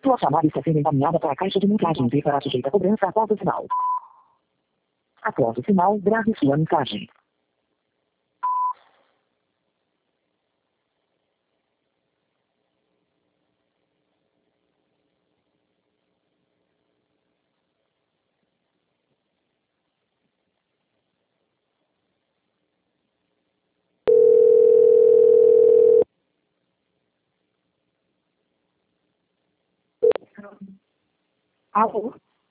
Sua chamada está sendo encaminhada para a caixa de mensagens e será sujeita a cobrança após o sinal. Após o sinal, grave sua mensagem. Alô?